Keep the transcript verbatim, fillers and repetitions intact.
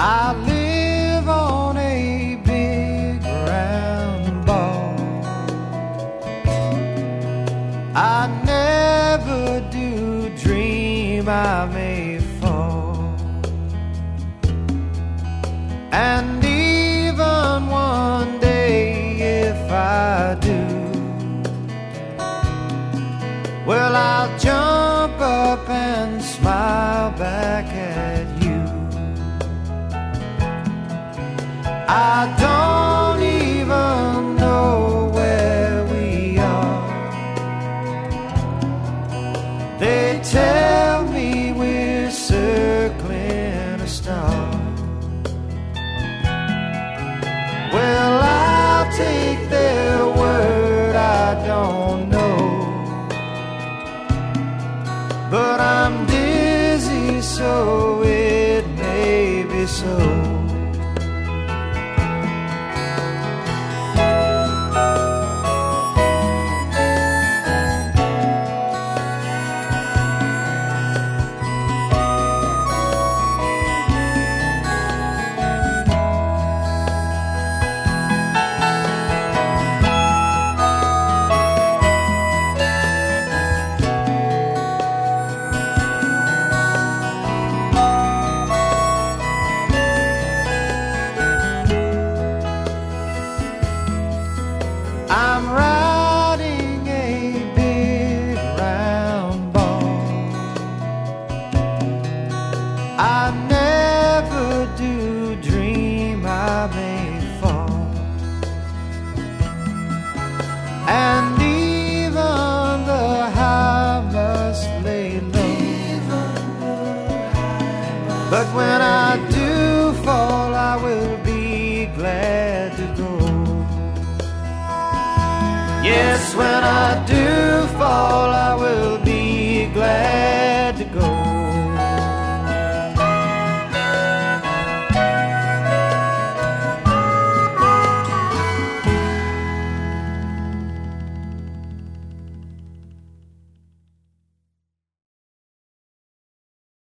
I live on a big round ball. I never do dream I may fall, and even one day if I do, well, I'll jump up and smile back at you. I don't even know where we are. They tell me we're circling a star. Well, I'll take their word, I don't know, but I'm dizzy, so it may be so. I'm riding a big round ball. I never do dream I may fall, and even the high must lay low. But when I do fall, I will be glad to go. Yes, when I do fall, I will be glad